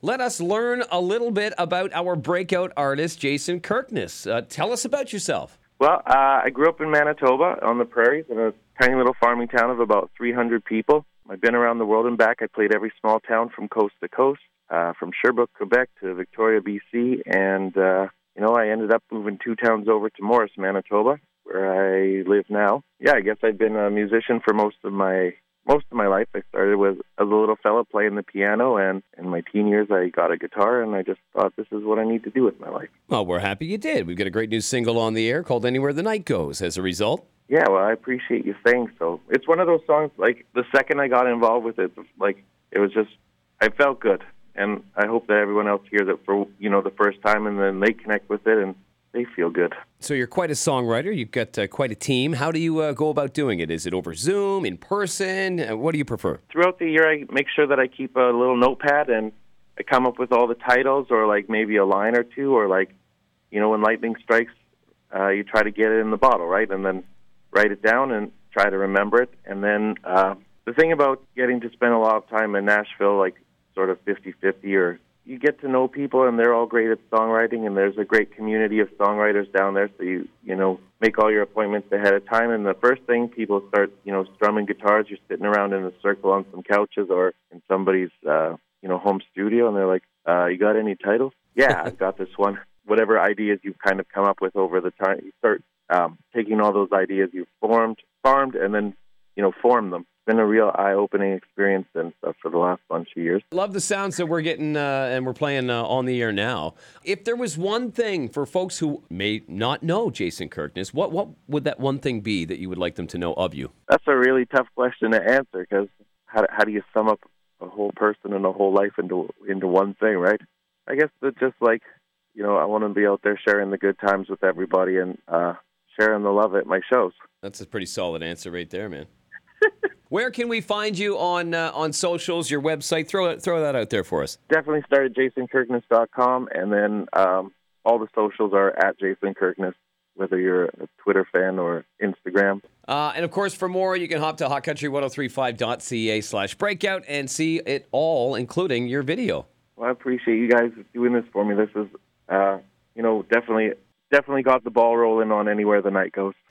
Let us learn a little bit about our breakout artist, Jason Kirkness. Tell us about yourself. Well, I grew up in Manitoba on the prairies in a tiny little farming town of about 300 people. I've been around the world and back. I played every small town from coast to coast, from Sherbrooke, Quebec to Victoria, BC, and I ended up moving 2 towns over to Morris, Manitoba, where I live now. Yeah, I guess I've been a musician for most of my life. I started as a little fella playing the piano, and in my teen years I got a guitar, and I just thought this is what I need to do with my life. Well, we're happy you did. We've got a great new single on the air called Anywhere the Night Goes as a result. Yeah, well, I appreciate you saying so. It's one of those songs, like, the second I got involved with it, like, it was just, I felt good. And I hope that everyone else hears it for, the first time, and then they connect with it, and they feel good. So you're quite a songwriter. You've got quite a team. How do you go about doing it? Is it over Zoom, in person? What do you prefer? Throughout the year, I make sure that I keep a little notepad, and I come up with all the titles, or, like, maybe a line or two, or, like, when lightning strikes, you try to get it in the bottle, right? And then write it down and try to remember it. And then the thing about getting to spend a lot of time in Nashville, like, sort of 50-50, or you get to know people, and they're all great at songwriting, and there's a great community of songwriters down there, so you make all your appointments ahead of time, and the first thing people start, strumming guitars, you're sitting around in a circle on some couches or in somebody's, home studio, and they're like, you got any titles? Yeah, I've got this one. Whatever ideas you've kind of come up with over the time, you start taking all those ideas you've farmed, and then, form them. Been a real eye-opening experience and stuff for the last bunch of years. Love the sounds that we're getting and we're playing on the air now. If there was one thing for folks who may not know Jason Kirkness, what would that one thing be that you would like them to know of you? That's a really tough question to answer, because how do you sum up a whole person and a whole life into one thing, right? I guess that just like, I want to be out there sharing the good times with everybody and sharing the love at my shows. That's a pretty solid answer right there, man. Where can we find you on socials, your website? Throw that out there for us. Definitely start at jasonkirkness.com, and then all the socials are at Jason Kirkness, whether you're a Twitter fan or Instagram. And, of course, for more, you can hop to hotcountry1035.ca/breakout and see it all, including your video. Well, I appreciate you guys doing this for me. This is, definitely got the ball rolling on Anywhere the Night Goes.